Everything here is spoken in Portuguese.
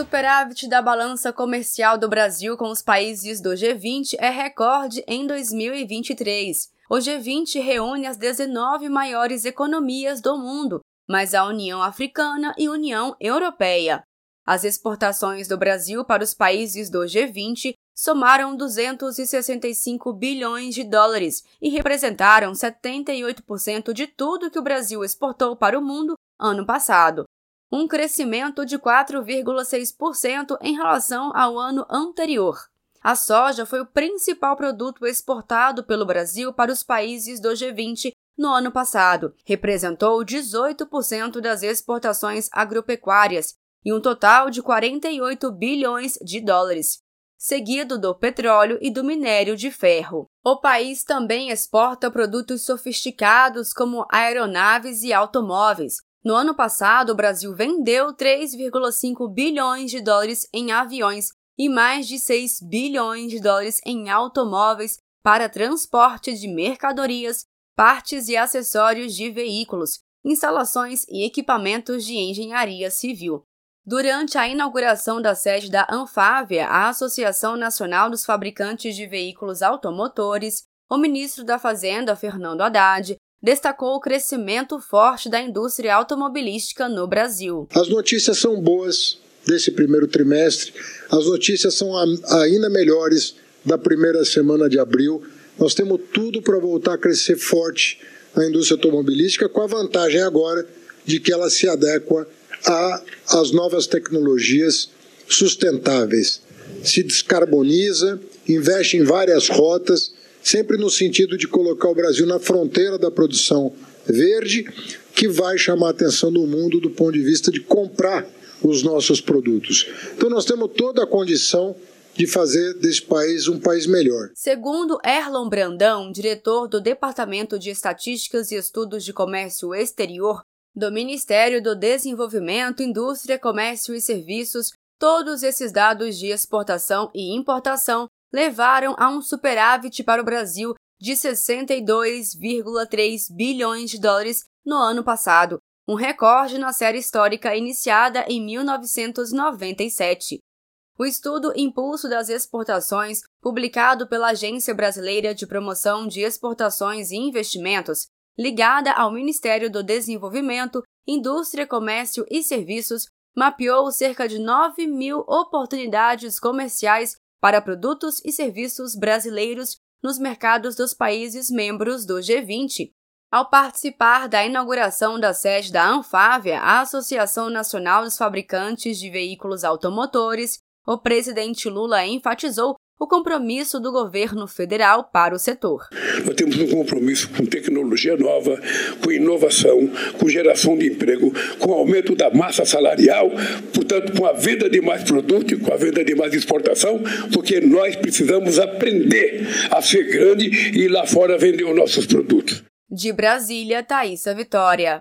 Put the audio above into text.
superávit da balança comercial do Brasil com os países do G20 é recorde em 2023. O G20 reúne as 19 maiores economias do mundo, mais a União Africana e União Europeia. As exportações do Brasil para os países do G20 somaram 265 bilhões de dólares e representaram 78% de tudo que o Brasil exportou para o mundo ano passado. Um crescimento de 4,6% em relação ao ano anterior. A soja foi o principal produto exportado pelo Brasil para os países do G20 no ano passado. Representou 18% das exportações agropecuárias e um total de 48 bilhões de dólares, seguido do petróleo e do minério de ferro. O país também exporta produtos sofisticados como aeronaves e automóveis. No ano passado, o Brasil vendeu 3,5 bilhões de dólares em aviões e mais de 6 bilhões de dólares em automóveis para transporte de mercadorias, partes e acessórios de veículos, instalações e equipamentos de engenharia civil. Durante a inauguração da sede da Anfávia, a Associação Nacional dos Fabricantes de Veículos Automotores, o ministro da Fazenda, Fernando Haddad, destacou o crescimento forte da indústria automobilística no Brasil. As notícias são boas desse primeiro trimestre, as notícias são ainda melhores da primeira semana de abril. Nós temos tudo para voltar a crescer forte na indústria automobilística, com a vantagem agora de que ela se adequa às novas tecnologias sustentáveis. Se descarboniza, investe em várias rotas, sempre no sentido de colocar o Brasil na fronteira da produção verde, que vai chamar a atenção do mundo do ponto de vista de comprar os nossos produtos. Então nós temos toda a condição de fazer desse país um país melhor. Segundo Erlon Brandão, diretor do Departamento de Estatísticas e Estudos de Comércio Exterior do Ministério do Desenvolvimento, Indústria, Comércio e Serviços, todos esses dados de exportação e importação levaram a um superávit para o Brasil de 62,3 bilhões de dólares no ano passado, um recorde na série histórica iniciada em 1997. O estudo Impulso das Exportações, publicado pela Agência Brasileira de Promoção de Exportações e Investimentos, ligada ao Ministério do Desenvolvimento, Indústria, Comércio e Serviços, mapeou cerca de 9 mil oportunidades comerciais para produtos e serviços brasileiros nos mercados dos países membros do G20. Ao participar da inauguração da sede da Anfávia, a Associação Nacional dos Fabricantes de Veículos Automotores, o presidente Lula enfatizou o compromisso do governo federal para o setor. Nós temos um compromisso com tecnologia nova, com inovação, com geração de emprego, com aumento da massa salarial, portanto, com a venda de mais produto e com a venda de mais exportação, porque nós precisamos aprender a ser grande e ir lá fora vender os nossos produtos. De Brasília, Thaísa Vitória.